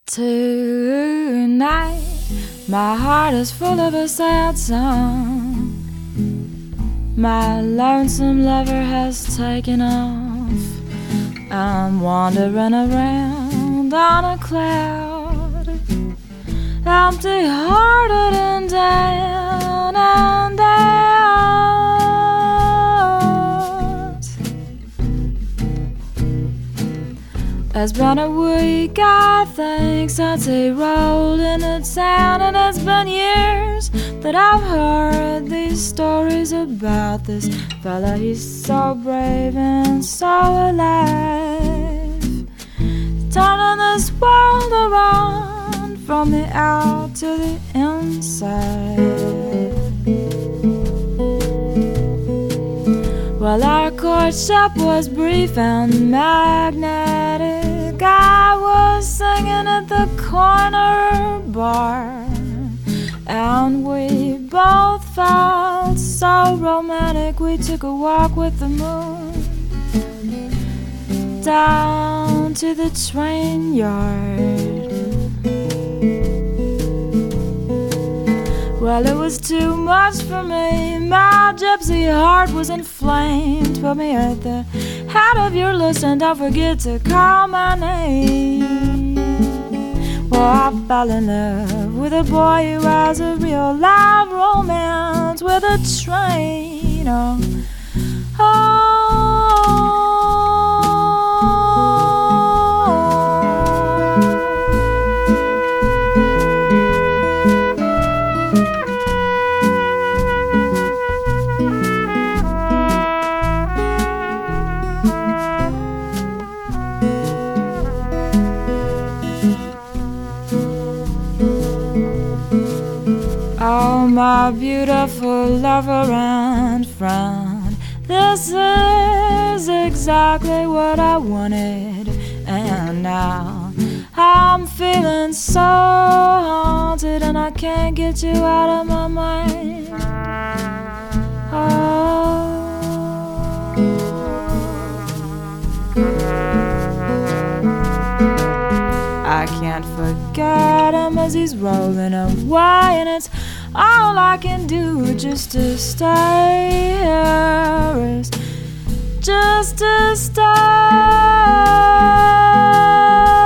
Tonight, my heart is full of a sad song. My lonesome lover has taken off. I'm wandering around on a cloud, empty-hearted and down and out. It's been a week, I think, since he rolled into town, and it's been years that I've heard these stories about this fella. He's so brave and so alive, turning this world around from the out to the inside. Well, our courtship was brief and magnetic. I was singing at the corner bar, and we both felt so romantic. We took a walk with the moon down to the train yard. Well, it was too much for me. My gypsy heart was inflamed. Put me at the head of your list and don't forget to call my name. Well, I fell in love with a boy who has a real live romance with a train. Oh, my beautiful lover and friend, this is exactly what I wanted, and now I'm feeling so haunted, and I can't get you out of my mind. I can't forget him as he's rolling away, and it's all I can do just to stay here is just to stay.